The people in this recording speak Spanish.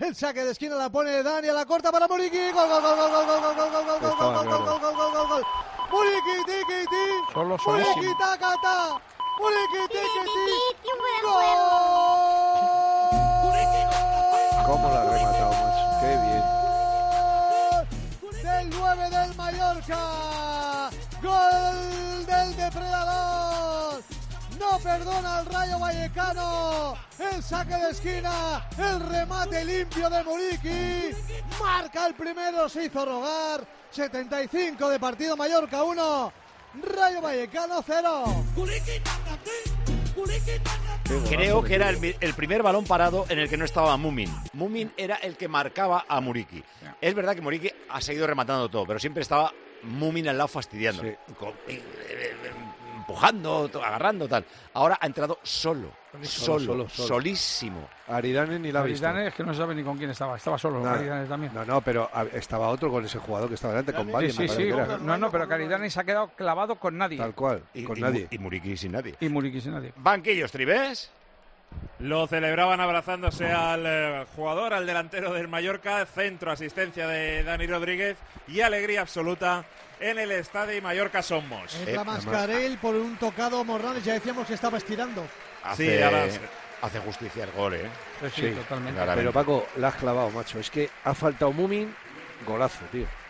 El saque de esquina la pone Dani a la corta para Muriqui. Gol, gol, gol, gol, gol, gol, gol, gol, gol, gol, gol, gol, gol, gol, gol, gol, gol. Muriqui, tiki, ti. Muriqui, taca, ta. Muriqui, tiki, ti. ¡Gol! ¿Cómo la ha rematado, macho? Qué bien. Del 9 del Mallorca. Gol del depredador. No perdona al Rayo Vallecano. El saque de esquina. El remate limpio de Muriqui. Marca el primero. Se hizo rogar. 75 de partido. Mallorca 1. Rayo Vallecano 0. Creo que era el primer balón parado en el que no estaba Mumin. Mumin era el que marcaba a Muriqui. Es verdad que Muriqui ha seguido rematando todo, pero siempre estaba Mumin al lado fastidiando. Sí. Empujando, agarrando, tal. Ahora ha entrado solo, solísimo. Aridane ni la ha visto. Aridane es que no sabe ni con quién estaba solo. Aridane también. No, pero estaba otro con ese jugador que estaba delante, con Valle. Sí. No, pero Aridane se ha quedado clavado con nadie. Tal cual, con nadie. Y Muriqui sin nadie. Banquillos, Tribés. Lo celebraban abrazándose al jugador, al delantero del Mallorca. Centro, asistencia de Dani Rodríguez y alegría absoluta en el estadio Mallorca Somos. Entra Mascarell por un tocado Morales, ya decíamos que estaba estirando. Hace justicia el gol, ¿eh? Sí, totalmente. Pero Paco, la has clavado, macho. Es que ha faltado Mumin, golazo, tío.